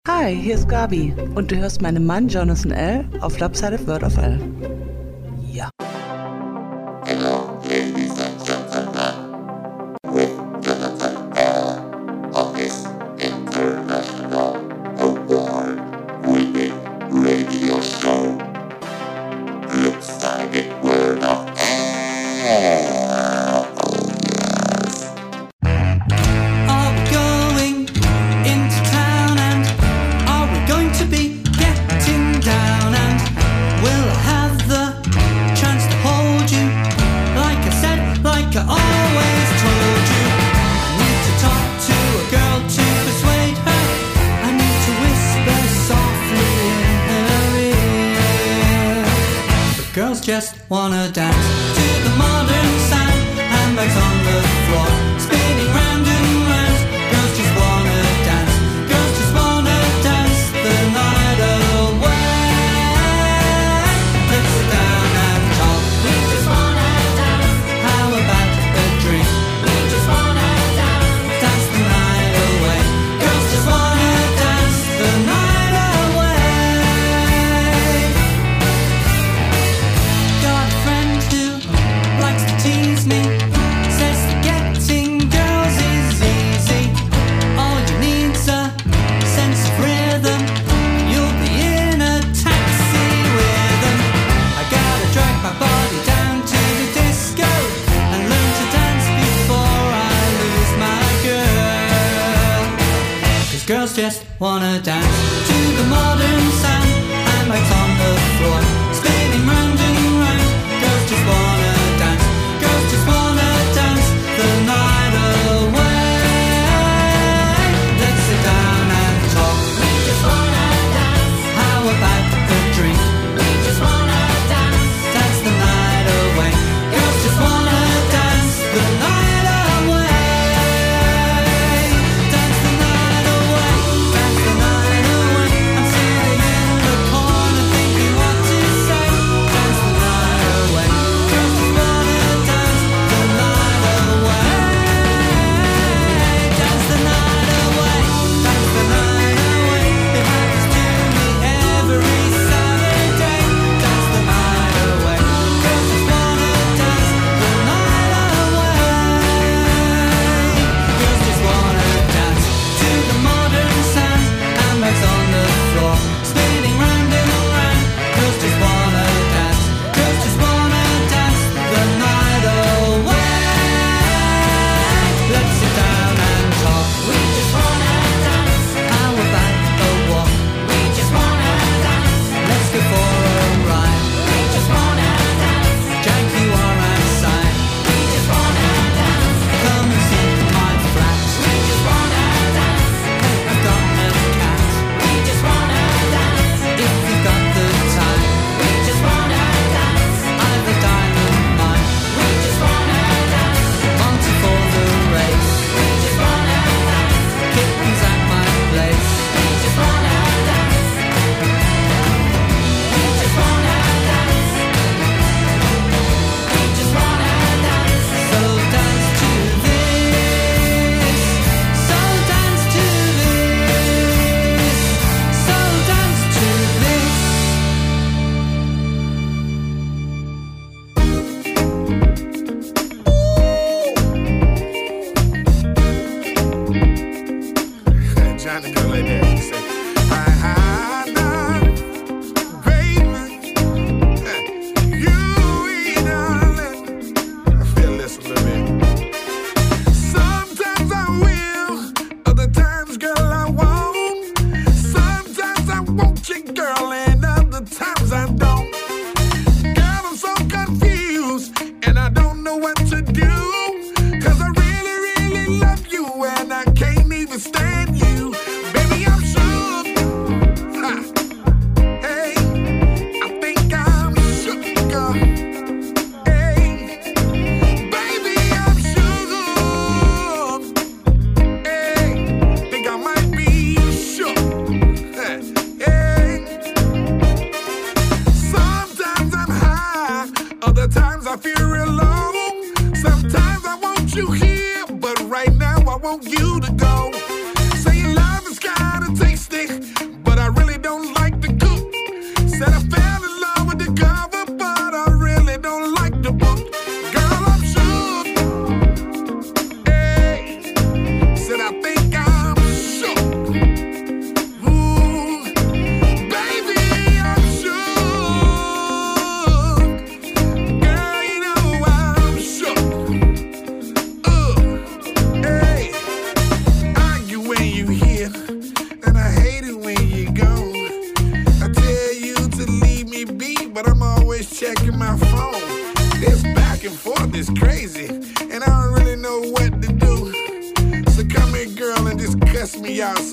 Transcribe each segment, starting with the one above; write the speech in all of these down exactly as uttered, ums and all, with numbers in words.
Hi, hier ist Gabi und du hörst meinen Mann Jonathan L. auf Lopsided Word of L. Ja. Hello, ladies and gentlemen, with Jonathan L. on his international award-winning radio show, Lopsided Word of L. Oh yes. Are we going into town and are we going to be getting down, and will I have the chance to hold you like I said, like I always told you? I need to talk to a girl to persuade her. I need to whisper softly in her ear. But girls just wanna dance to the modern sound, handbags on the floor, spinning round and round. Girls just wanna dance, girls just wanna dance the night away. Let's sit down and talk. We just wanna dance. How about a drink? We just wanna dance. Dance the night away. Girls just wanna dance the night away. Got a friend who likes to tease me, says that getting girls is easy. All you need's a sense of rhythm, you'll be in a taxi with them. I gotta drag my body down to the disco and learn to dance before I lose my girl. 'Cause girls just wanna dance to the modern sound, handbags on the floor, spinning round and round. Girls just wanna dance, girls just wanna dance the night away. Let's sit down and talk. We just wanna dance. How about a drink? We just wanna dance. Dance the night away. Girls just wanna dance the night away. Dance the night away. Dance the night away. I'm sitting in the corner thinking what to say. Dance the night away. Girls just wanna dance the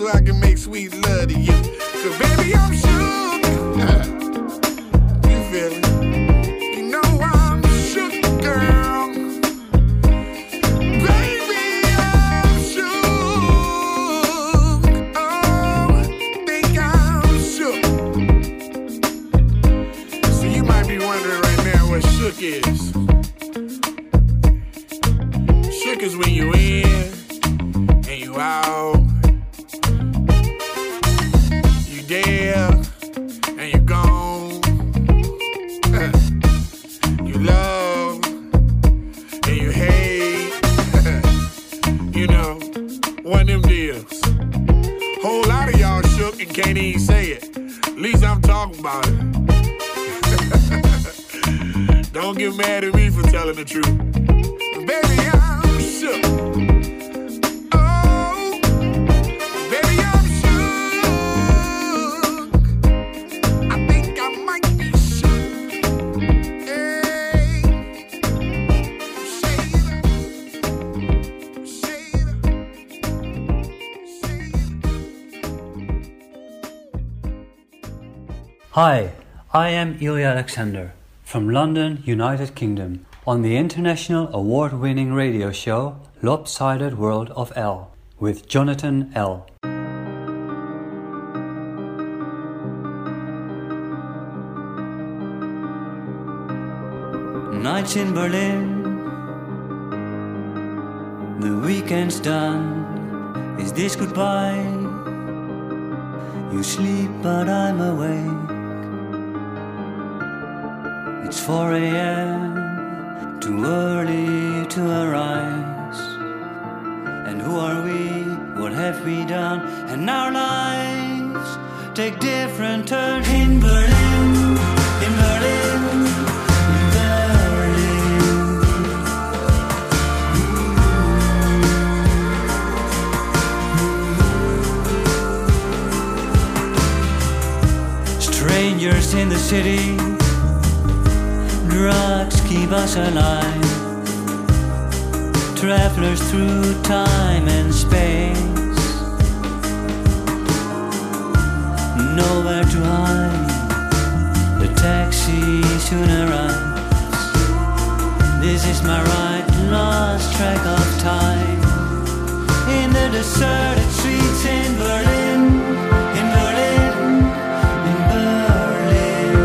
I can make sweet love to you. Cause baby, I'm shook. You feel me? You know I'm shook, girl. Baby, I'm shook. Oh, think I'm shook. So you might be wondering right now what shook is. Shook is when you in and you out. You there and you gone. You love and you hate. You know, one of them deals. Whole lot of y'all shook and can't even say it. At least I'm talking about it. Don't get mad at me for telling the truth. Baby, I'm shook. Oh, baby, I'm shook. I think I might be shook. Hey, shade up, shade up, shade up. Hi, I am Ilya Alexander from London, United Kingdom, on the international award-winning radio show Lopsided World of L with Jonathan L. Nights in Berlin, the weekend's done. Is this goodbye? You sleep but I'm awake. It's four a.m., too early to arise. And who are we? What have we done? And our lives take different turns. In Berlin, in Berlin, in Berlin. Strangers in the city, drugs keep us alive. Travelers through time and space, nowhere to hide. The taxi soon arrives. This is my ride, lost track of time. In the deserted streets in Berlin, in Berlin, in Berlin.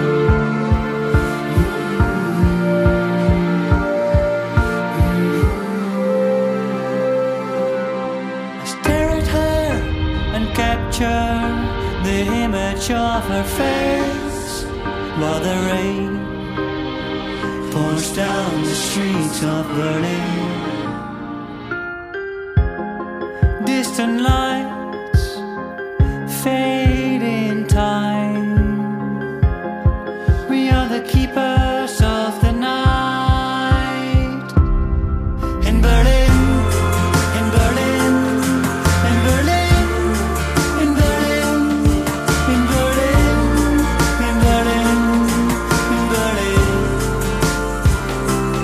I stare at her and capture the image of her face, while the rain pours down the streets of Berlin. Distant lights fade in time. We are the keepers of the night. In Berlin, in Berlin, in Berlin, in Berlin, in Berlin, in Berlin, in Berlin,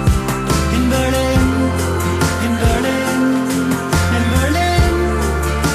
in Berlin, in Berlin, in Berlin, in Berlin,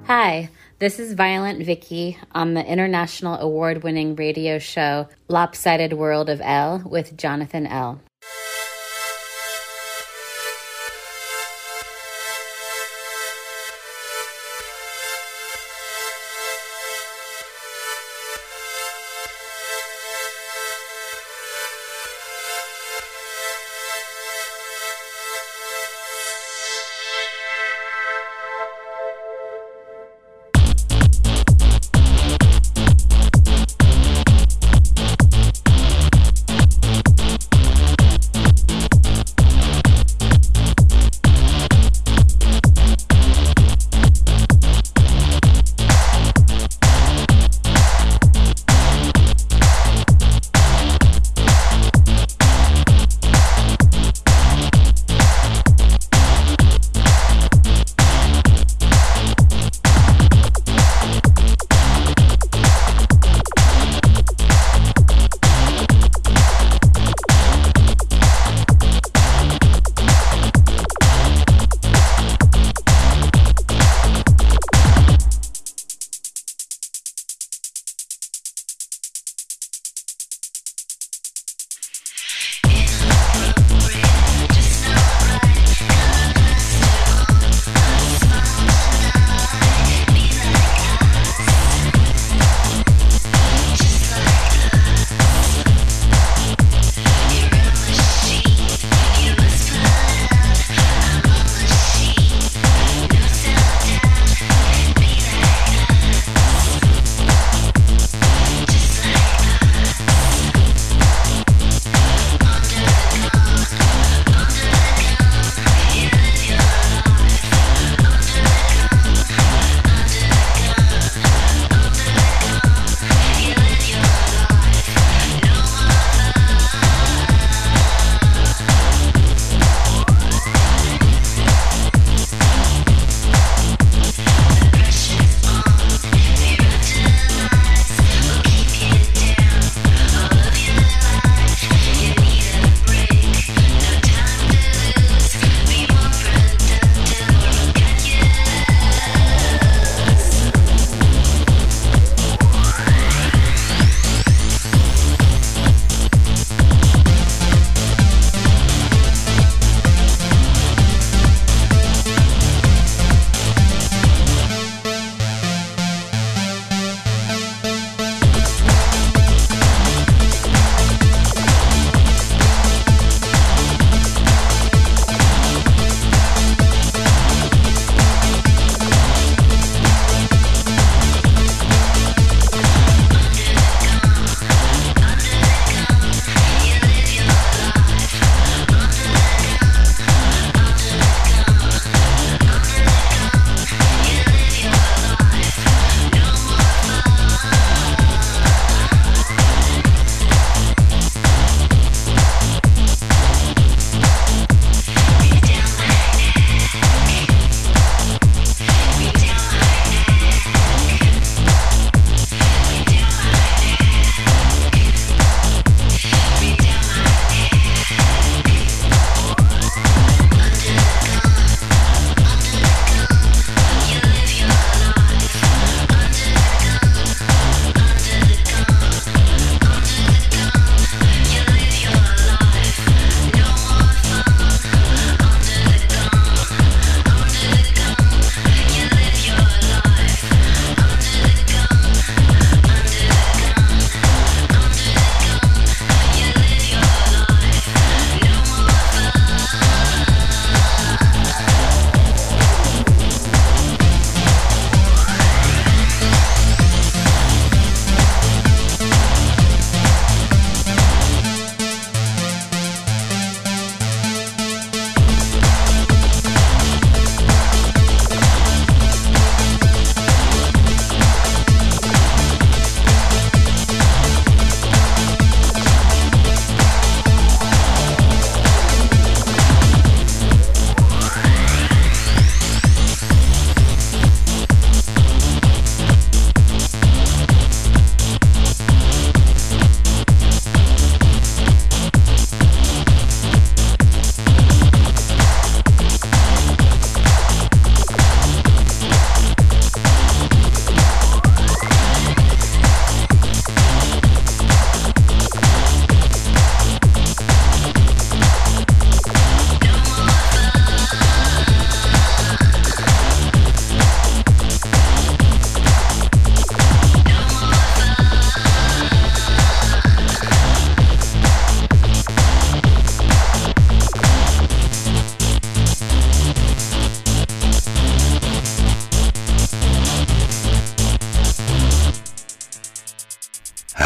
Hi, this is Violent Vicky on the international award-winning radio show Lopsided World of Elle with Jonathan Elle.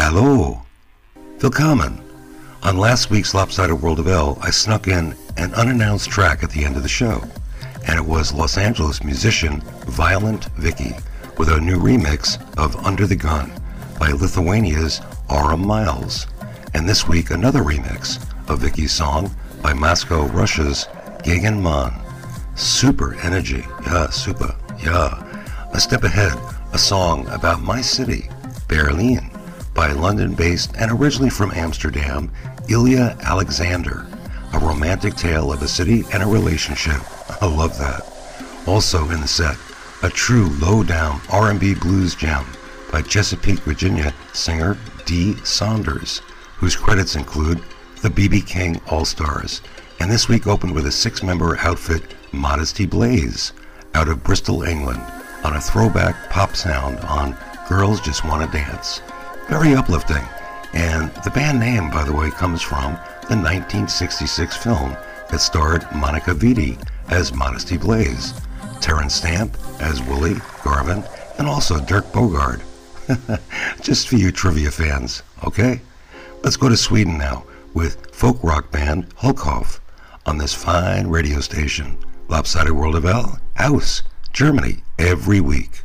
Hallo. Willkommen. On last week's Lopsided World of L, I snuck in an unannounced track at the end of the show, and it was Los Angeles musician Violent Vicky with a new remix of Under the Gun by Lithuania's Aura Miles. And this week, another remix of Vicky's song by Moscow, Russia's Gegen Man. Super energy, yeah, super, yeah. A step ahead, a song about my city, Berlin, by London-based and originally from Amsterdam, Ilya Alexander. A romantic tale of a city and a relationship. I love that. Also in the set, a true low-down R and B blues gem by Chesapeake, Virginia singer Dee Saunders, whose credits include the B B King All-Stars. And this week opened with a six-member outfit, Modesty Blaze, out of Bristol, England, on a throwback pop sound on Girls Just Wanna Dance. Very uplifting. And the band name, by the way, comes from the nineteen sixty-six film that starred Monica Vitti as Modesty Blaze, Terrence Stamp as Willie Garvin, and also Dirk Bogarde. Just for you trivia fans, okay? Let's go to Sweden now with folk rock band Hulkhoff on this fine radio station, Lopsided World of L, House, Germany, every week.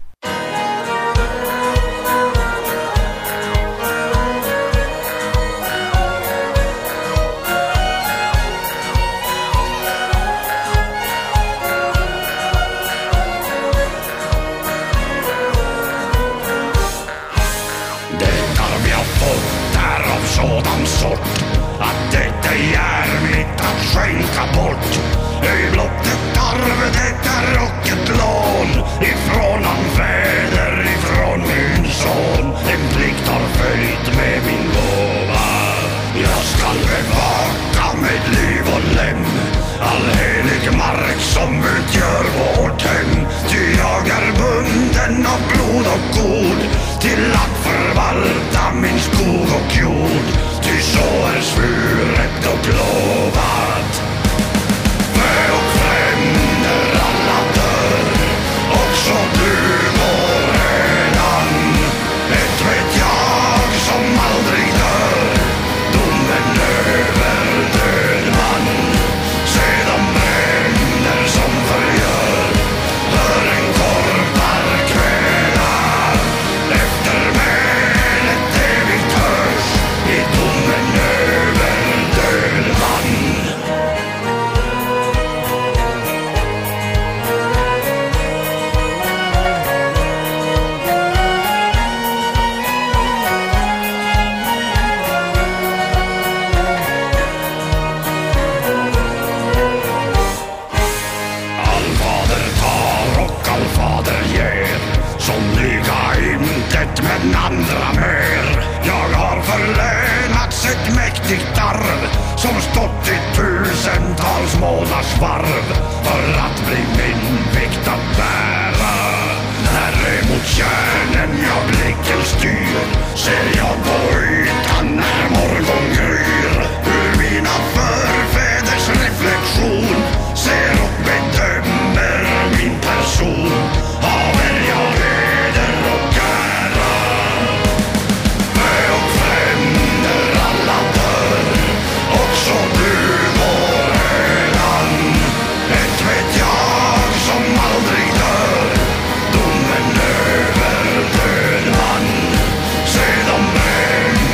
Sådan sort att det är jävligt att skänka bort. I blottet arv, det är rocket lån ifrån han fäder, ifrån min son. En plikt har följt med min gåva. Jag skall bevaka med liv och lem all helig mark som utgör vårt hem. Ty jag är bunden av blod och god till att förvalta min skog och jord. Ty så är svuret och lovat. Fä och fränder alla dör, också du går redan. Ett vet jag som aldrig dör, domen över död man. Se de bränder som förgör, hör en korpar kväda. Efter mälet evigt hörs i domen över död man. Allfader tar och allfader ger, som lyga intet men andra mer. Jag har förlönats ett mäktigt arv som stått i tusentals månaders varv för att bli min vikt att bära. När emot kärnen jag blicken styr, ser jag på ytan när morgon gryr. Ur mina förfäders reflektion ser och bedömer min person. Haver jag heder och ära, fä och fränder alla dör, också du går redan. Ett vet jag som aldrig dör, domen över död man. Se de bränner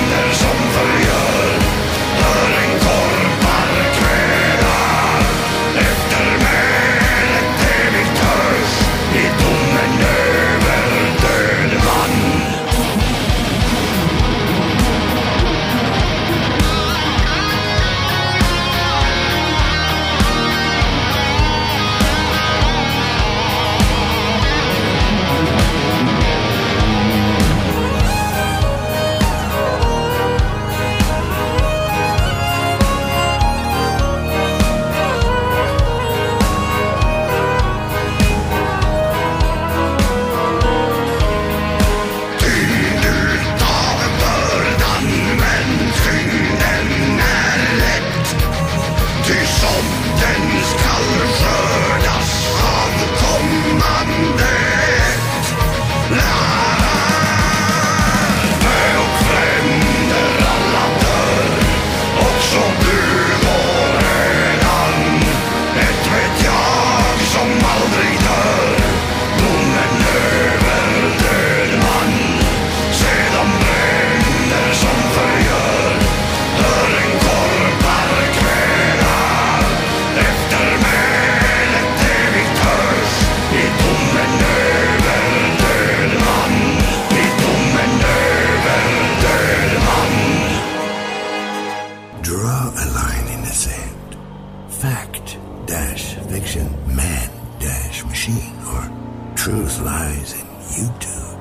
YouTube.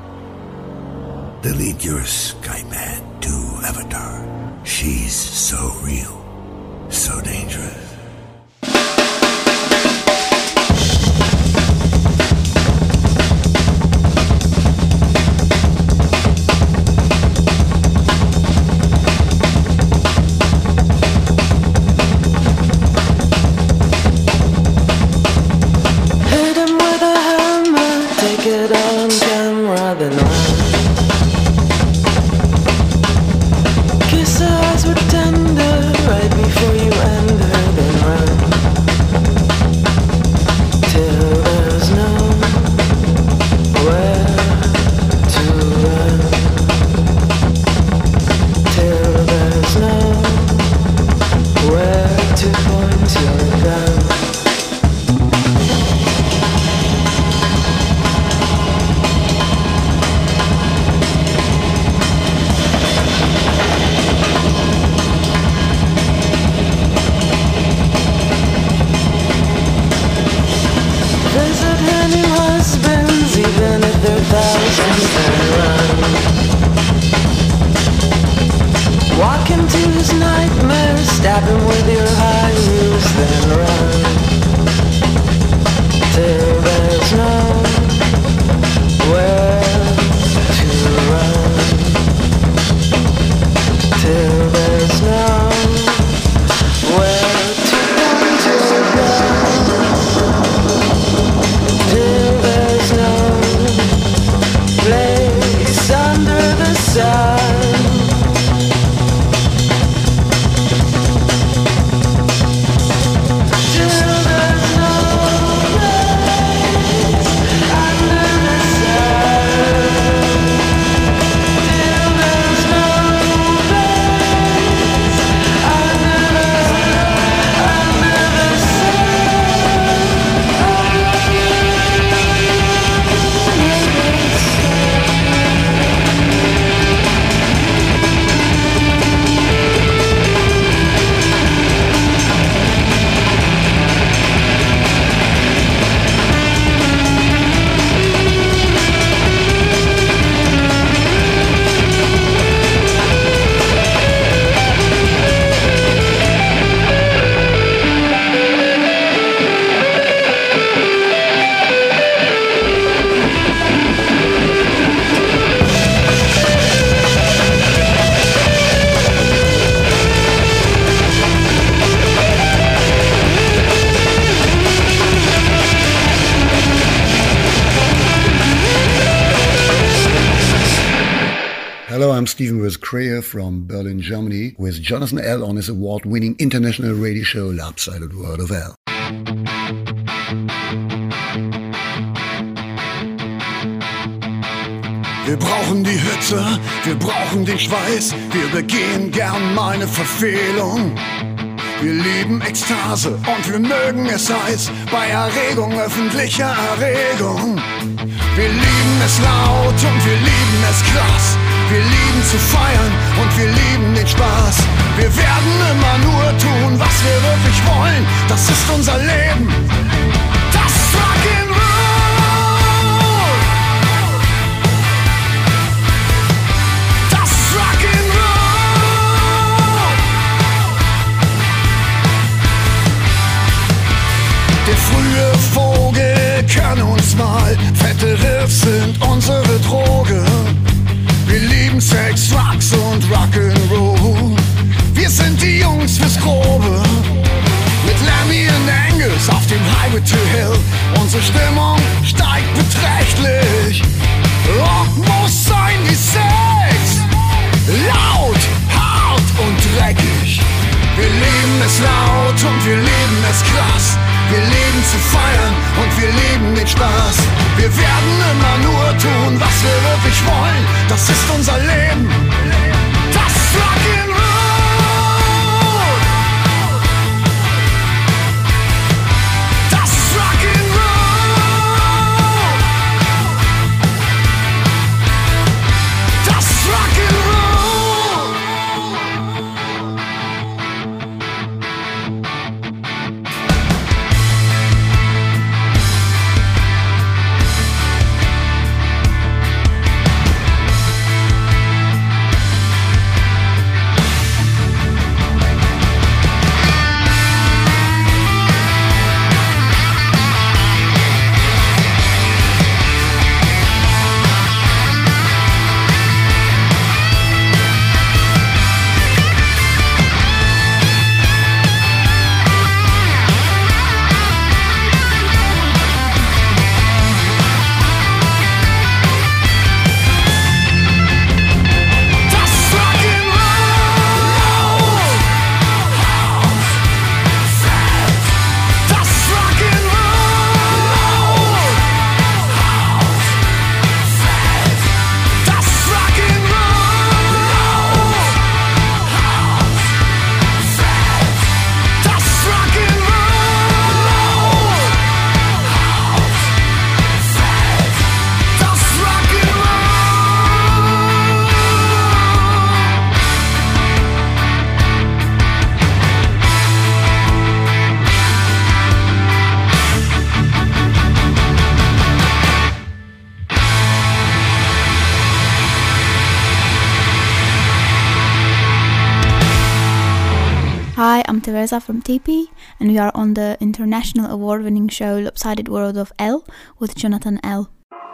Delete your Skype ad to Avatar. She's so real, so dangerous. I'm Stephen Wills-Crayer from Berlin, Germany, with Jonathan L. on his award-winning international radio show Lopsided World of L. Wir brauchen die Hitze, wir brauchen den Schweiß, wir begehen gern mal eine Verfehlung. Wir lieben Ekstase und wir mögen es heiß, bei Erregung, öffentlicher Erregung. Wir lieben es laut und wir lieben es krass, wir lieben zu feiern und wir lieben den Spaß. Wir werden immer nur tun, was wir wirklich wollen, das ist unser Leben, das ist Rock'n'Roll. Der frühe Vogel kann uns mal, fette Riffs sind unsere Droge. Wir lieben Sex, Drugs und Rock'n'Roll. Wir sind die Jungs fürs Grobe. Mit Lemmy und Angus auf dem Highway to Hell. Unsere Stimmung steigt beträchtlich. Rock muss sein wie Sex. Laut, hart und dreckig. Wir lieben es laut und wir lieben es krass. Wir lieben zu feiern und wir lieben den Spaß. Wir werden immer nur tun, was wir wirklich wollen. Das ist unser Leben. Das ist Rock'n'Roll. Das ist Rock'n'Roll. Das ist Rock'n'Roll. Hi, I'm Teresa from T P, and we are on the international award-winning show Lopsided World of L with Jonathan L.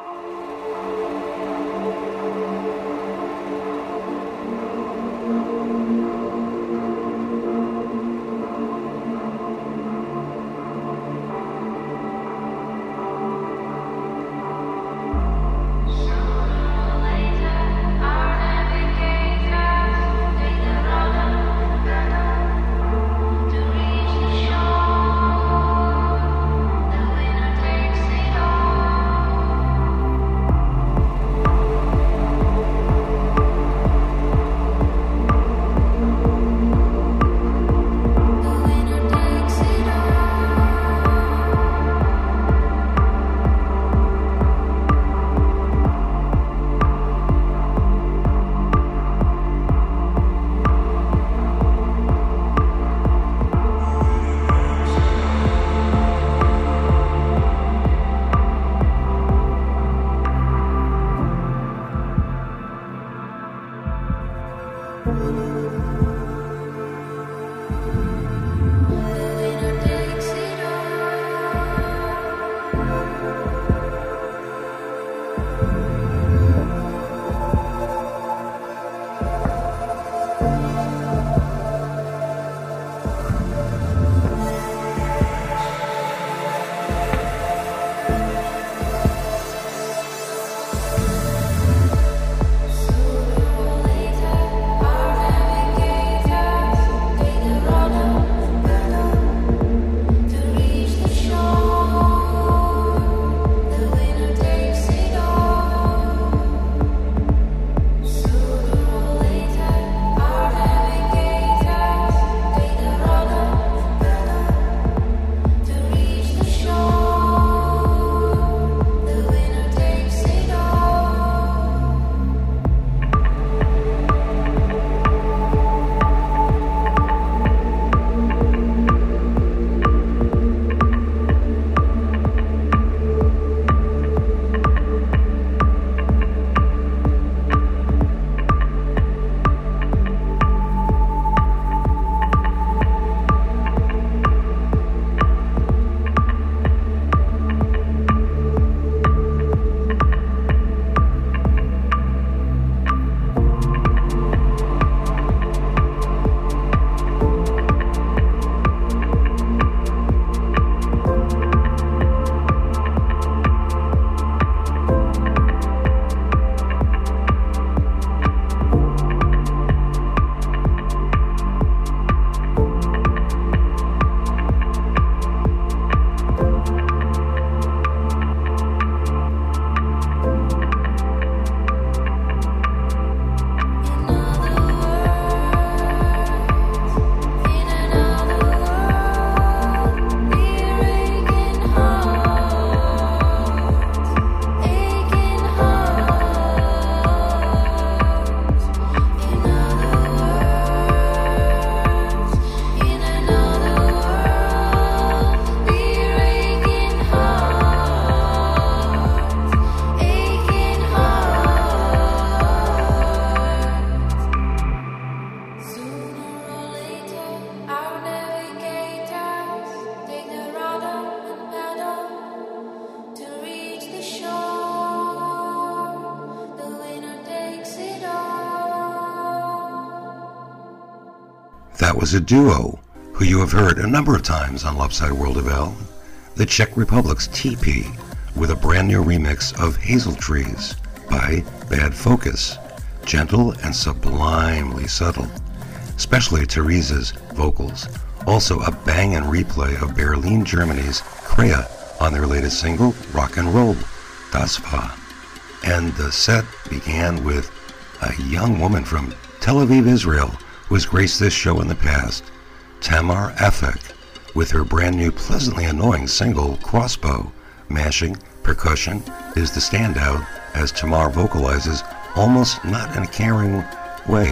That was a duo who you have heard a number of times on Lopsided World of L, the Czech Republic's T P, with a brand new remix of Hazel Trees by Bad Focus, gentle and sublimely subtle, especially Teresa's vocals. Also a bang and replay of Berlin, Germany's Krea on their latest single, Rock and Roll, Das War. And the set began with a young woman from Tel Aviv, Israel, who has graced this show in the past, Tamar Afek, with her brand new pleasantly annoying single, Crossbow. Mashing percussion is the standout as Tamar vocalizes almost not in a caring way.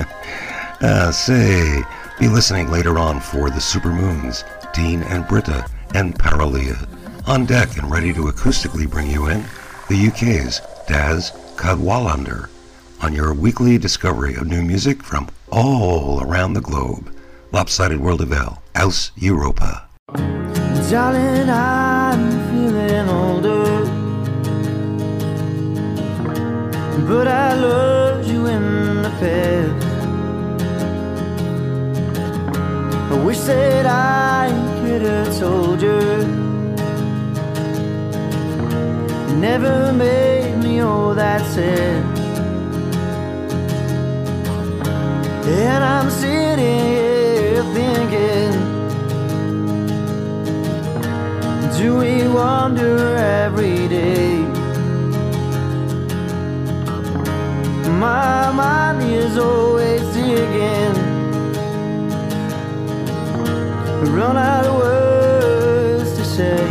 uh, say, be listening later on for the Supermoons, Dean and Britta, and Paralia. On deck and ready to acoustically bring you in, the U K's Daz Cadwallander, on your weekly discovery of new music from all around the globe. Lopsided World of L, Aus Europa. Darling, I'm feeling older, but I loved you in the past. I wish that I could have told you, you never made me all that sad. And I'm sitting here thinking, do we wonder every day? My mind is always digging, run out of words to say.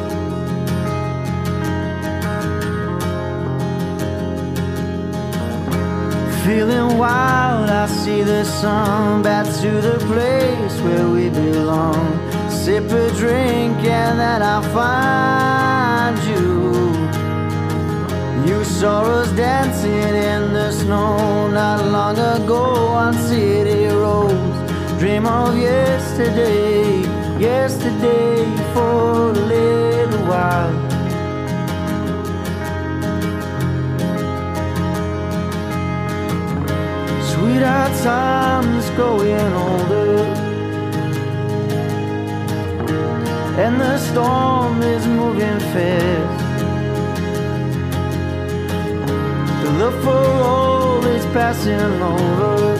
Feeling wild, I see the sun back to the place where we belong. Sip a drink and then I find you. You saw us dancing in the snow not long ago on city roads. Dream of yesterday, yesterday for a little while. Sweetheart, time's growing older, and the storm is moving fast. The love for all is passing over,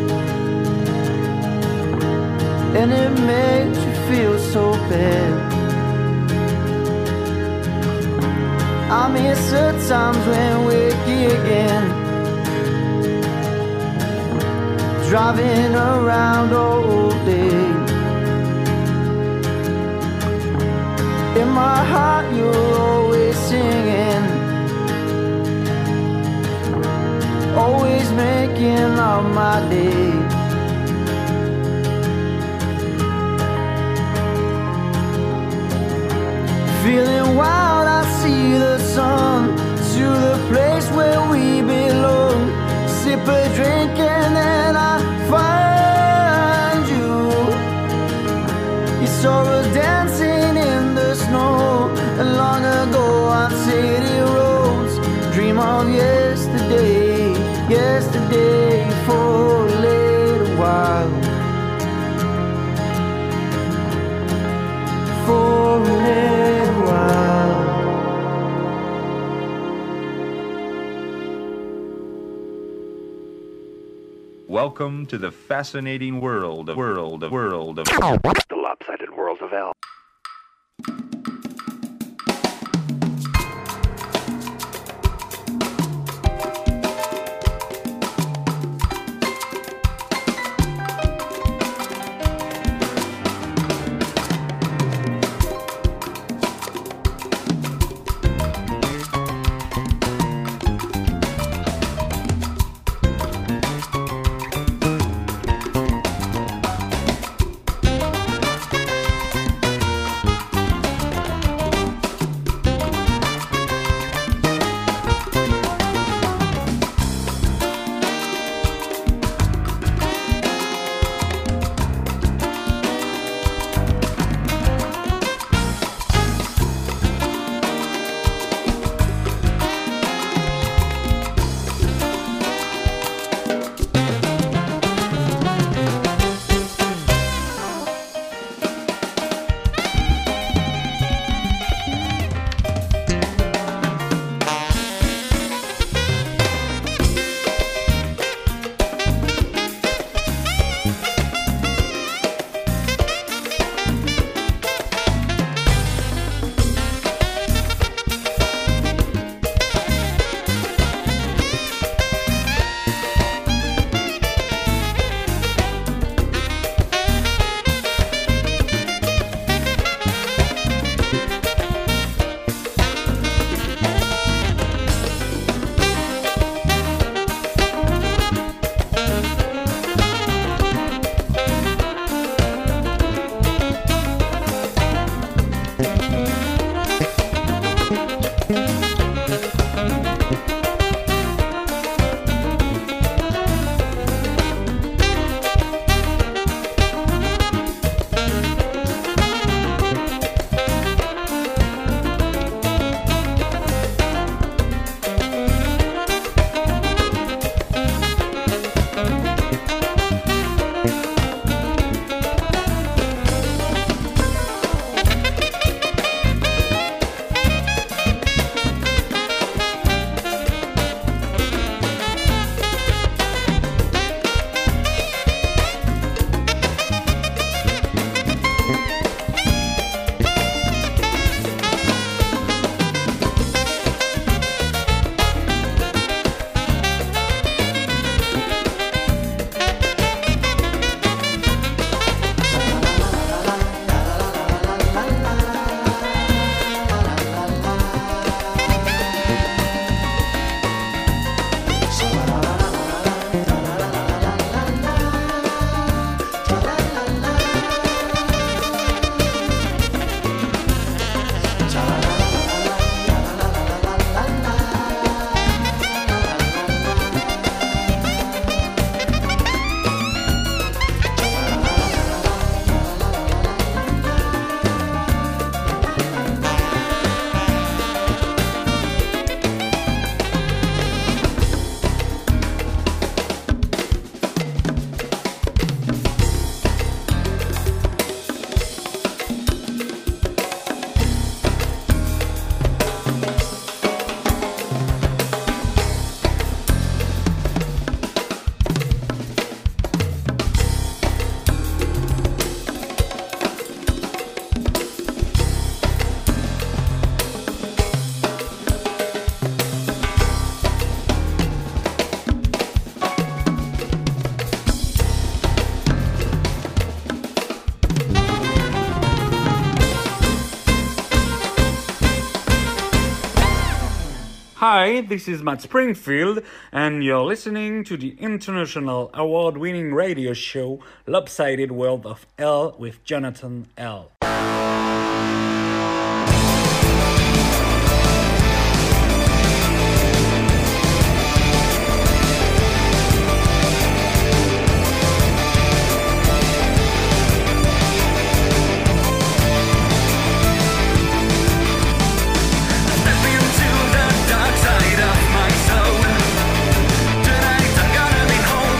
and it makes you feel so bad. I miss the times when we're gigging, driving around all day. In my heart you're always singing, always making up my day. Feeling wild, I see the sun to the place where we belong. Sip a drink and then I find you. You saw us dancing in the snow long ago on city roads. Dream of yesterday, yesterday for a little while. For a little while. Welcome to the fascinating world of world of world of the lopsided world of L. Hi, this is Matt Springfield, and you're listening to the international award-winning radio show Lopsided World of L with Jonathan L.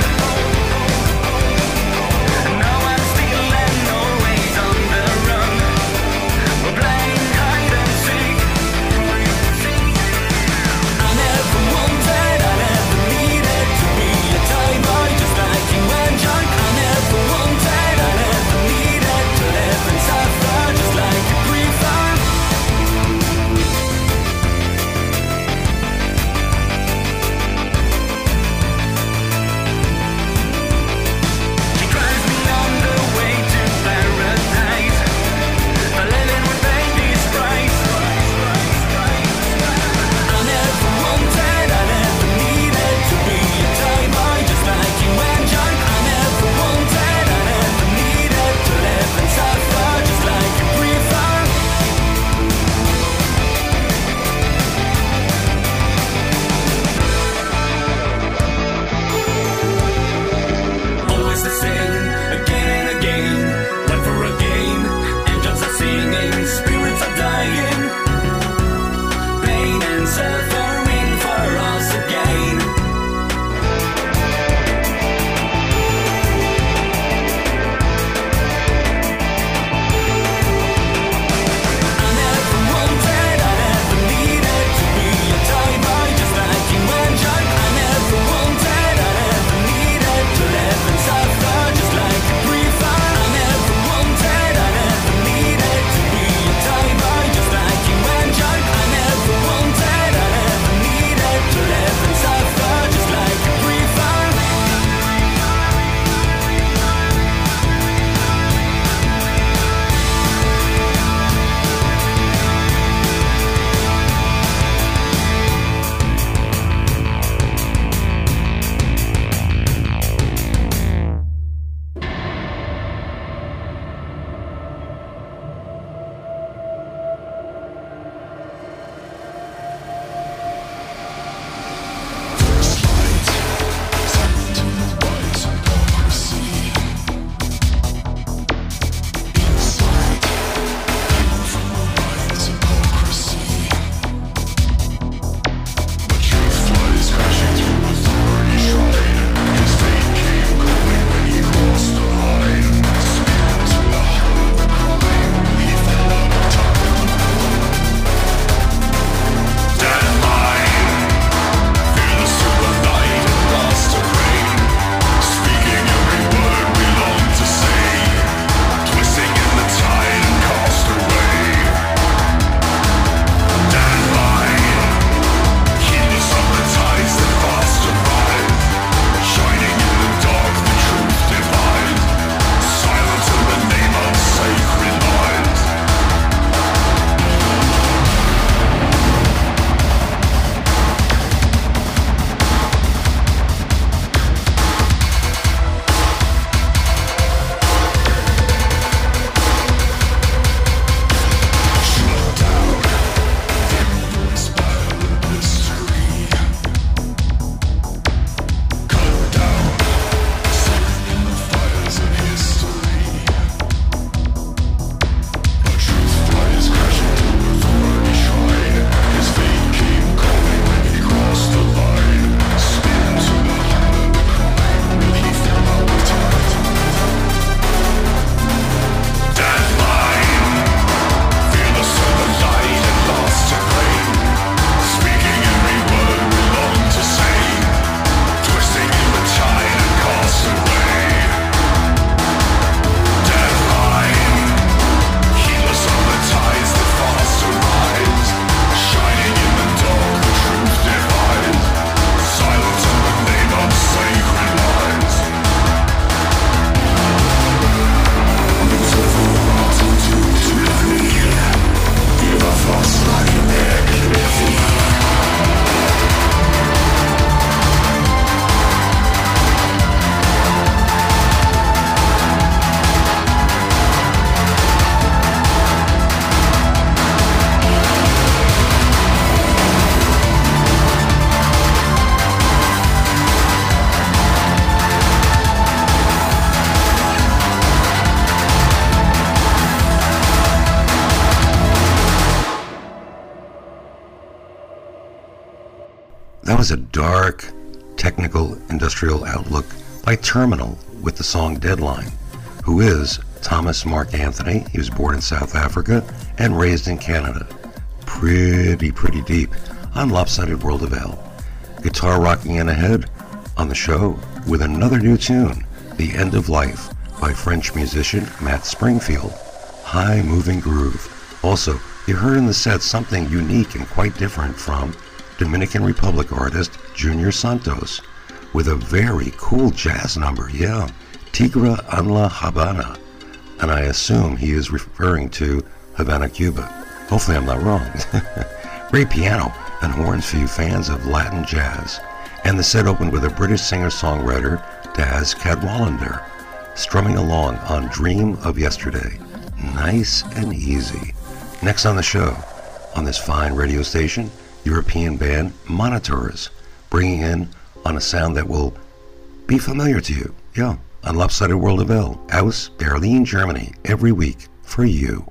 Now I'm still and always on the run. That was a dark, technical, industrial outlook by Terminal with the song Deadline, who is Thomas Mark Anthony. He was born in South Africa and raised in Canada. Pretty, pretty deep on Lopsided World of L. Guitar rocking in ahead on the show with another new tune, The End of Life by French musician Matt Springfield. High moving groove. Also, you heard in the set something unique and quite different from Dominican Republic artist Junior Santos with a very cool jazz number, yeah, Tigra en la Habana, and I assume he is referring to Havana, Cuba. Hopefully I'm not wrong. Great piano and horns for you fans of Latin jazz. And the set opened with a British singer-songwriter, Daz Cadwallader, strumming along on Dream of Yesterday. Nice and easy. Next on the show, on this fine radio station, European band Monitors, bringing in on a sound that will be familiar to you. Yeah, on Lopsided World of L, aus Berlin, Germany, every week for you.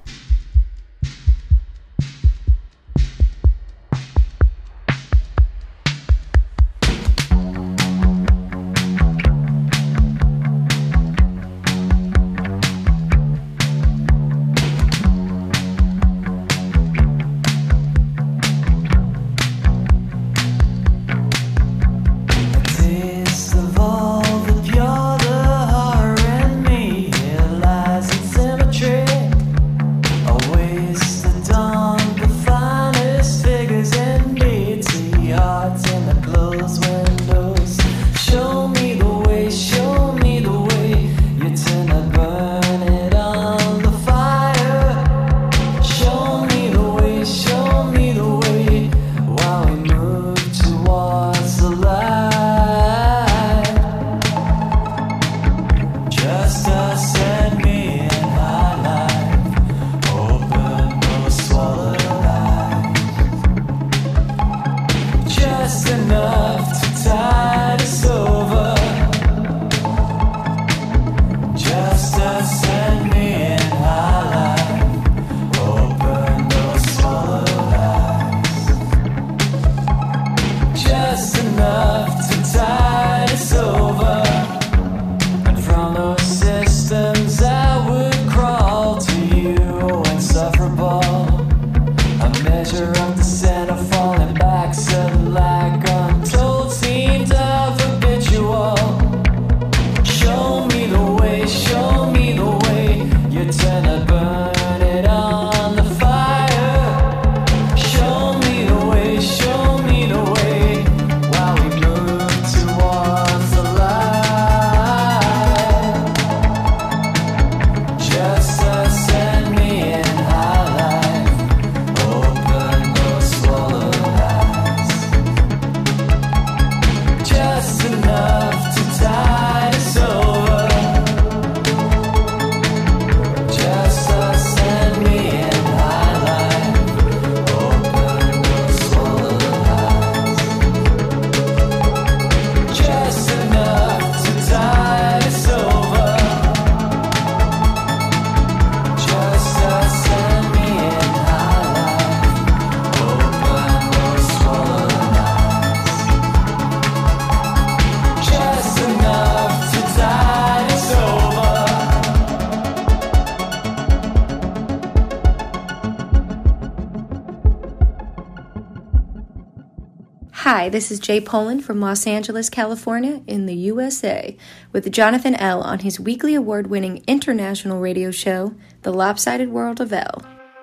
Hi, this is Jay Poland from Los Angeles, California, in the U S A, with Jonathan L. on his weekly award-winning international radio show, The Lopsided World of L.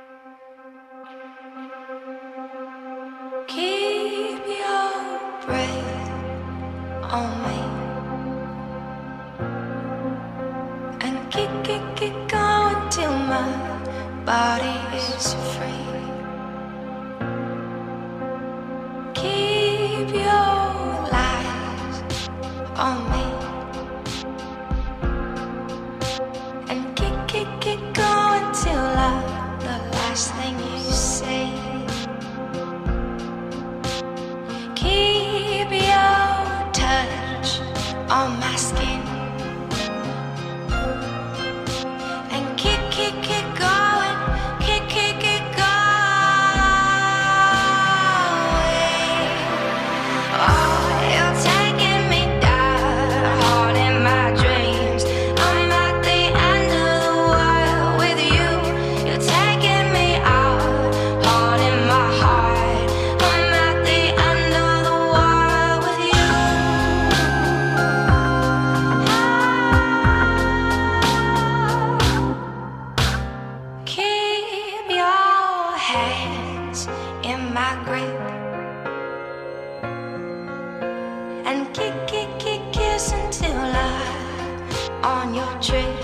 Keep your breath on me and keep, keep, keep going till my body is free. Keep your lies on me and keep, keep, keep going till I and kick, kick, kick, kiss until I'm on your trip.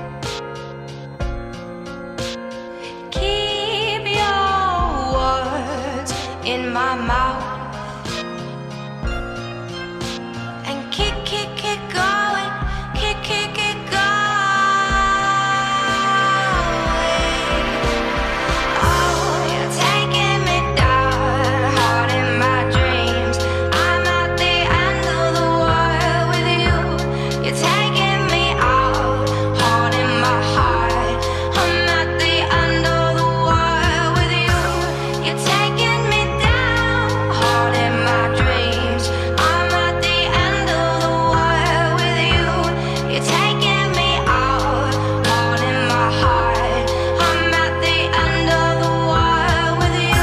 Keep your words in my mouth and kick, kick, kick going, kick, kick, kick going. Oh, you're taking me down hard in my dreams. I'm at the end of the world with you. You're taking me out hard in my heart. I'm at the end of the world with you. You're taking me down hard in my dreams. I'm at the end of the world with you. You're taking me out hard in my heart. I'm at the end of the world with you.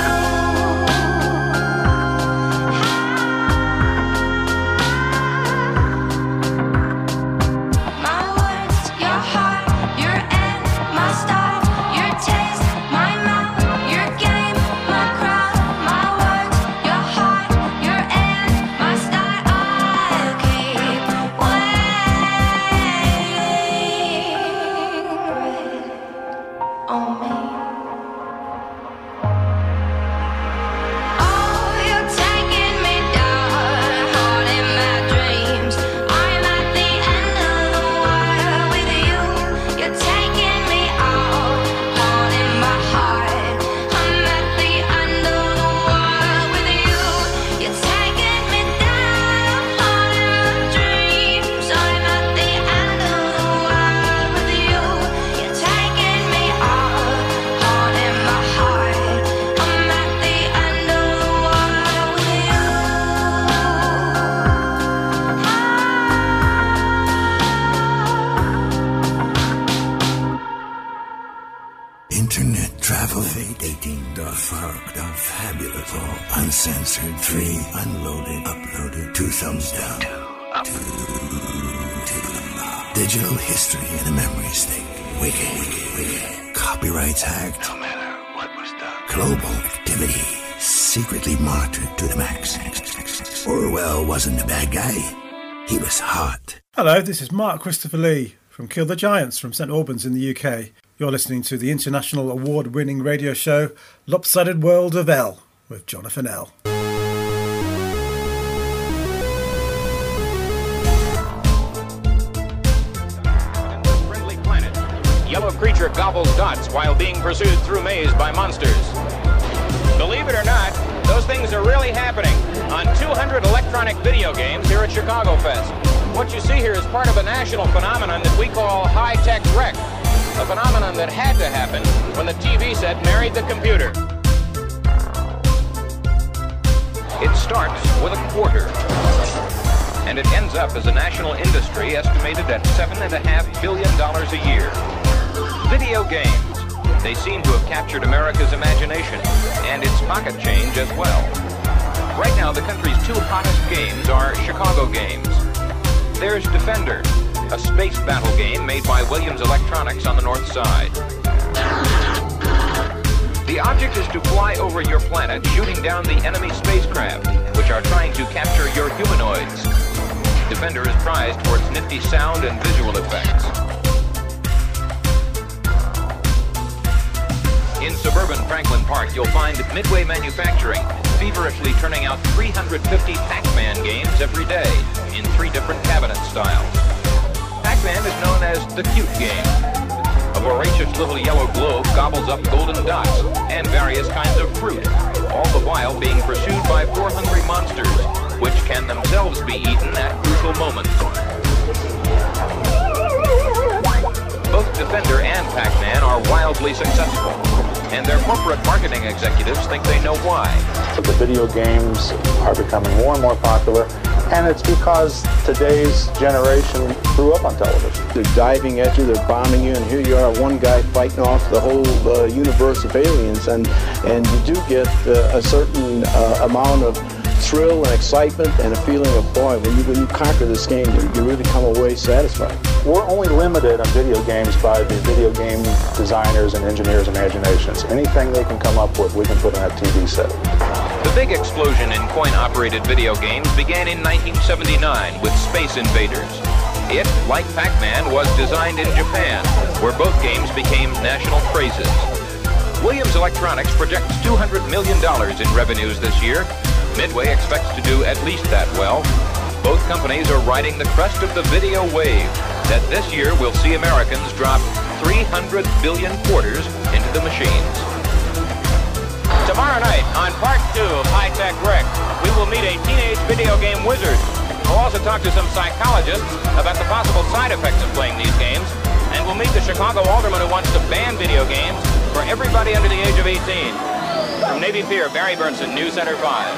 My words, your heart, your end, my start, your taste, my mouth, your game, my crowd. My words, your heart, your end, my start. I'll keep waiting on me. Oh, you're taking me down hard in my dreams. I'm at the end of the world with you. You're taking me out hard in my heart. I'm at the end of the world with you. You're taking me down hard in my dreams. I'm at the end of the world with you. You're taking me out hard in my heart. I'm at the end of the world with you. Internet travel, dating, the fuck, the fabulous, all uncensored, free, unloaded, uploaded, two thumbs down, two, two, digital history in a memory stick, wicked, wicked, wicked, copyrights hacked, no matter what was done, global activity, secretly monitored to the max. Orwell wasn't the bad guy, he was hot. Hello, this is Mark Christopher Lee from Kill the Giants from St Albans in the U K. You're listening to the international award-winning radio show Lopsided World of L with Jonathan L. Friendly planet. Yellow creature gobbles dots while being pursued through maze by monsters. Believe it or not, those things are really happening on two hundred electronic video games here at Chicago Fest. What you see here is part of a national phenomenon that we call high-tech wreck, a phenomenon that had to happen when the T V set married the computer. It starts with a quarter, and it ends up as a national industry estimated at seven and a half billion dollars a year. Video games. They seem to have captured America's imagination and its pocket change as well. Right now, the country's two hottest games are Chicago games. There's Defender, a space battle game made by Williams Electronics on the north side. The object is to fly over your planet, shooting down the enemy spacecraft, which are trying to capture your humanoids. Defender is prized for its nifty sound and visual effects. In suburban Franklin Park, you'll find Midway Manufacturing feverishly turning out three hundred fifty Pac-Man games every day in three different cabinet styles. Pac-Man is known as the cute game. A voracious little yellow globe gobbles up golden dots and various kinds of fruit, all the while being pursued by four hungry monsters, which can themselves be eaten at crucial moments. Both Defender and Pac-Man are wildly successful, and their corporate marketing executives think they know why. The video games are becoming more and more popular, and it's because today's generation grew up on television. They're diving at you, they're bombing you, and here you are, one guy fighting off the whole uh, universe of aliens, and, and you do get uh, a certain uh, amount of thrill and excitement and a feeling of, boy, when you, when you conquer this game, you, you really come away satisfied. We're only limited on video games by the video game designers and engineers' imaginations. Anything they can come up with, we can put on that T V set. The big explosion in coin-operated video games began in nineteen seventy-nine with Space Invaders. It, like Pac-Man, was designed in Japan, where both games became national crazes. Williams Electronics projects two hundred million dollars in revenues this year. Midway expects to do at least that well. Both companies are riding the crest of the video wave that this year will see Americans drop three hundred billion quarters into the machines. Tomorrow night on part two of High Tech Rick, we will meet a teenage video game wizard. We'll also talk to some psychologists about the possible side effects of playing these games, and we'll meet the Chicago alderman who wants to ban video games for everybody under the age of eighteen. From Navy Pier, Barry Burnson, News Center five.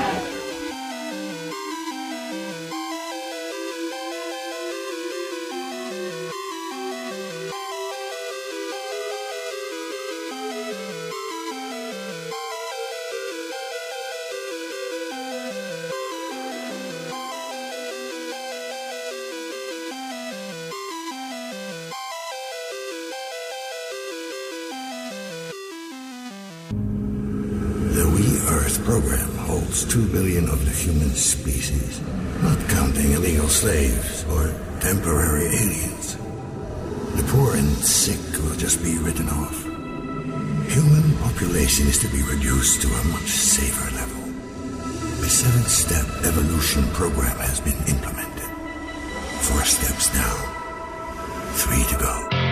The We Earth program holds two billion of the human species, not counting illegal slaves or temporary aliens. The poor and sick will just be written off. Human population is to be reduced to a much safer level. The seven-step evolution program has been implemented. Four steps down, three to go.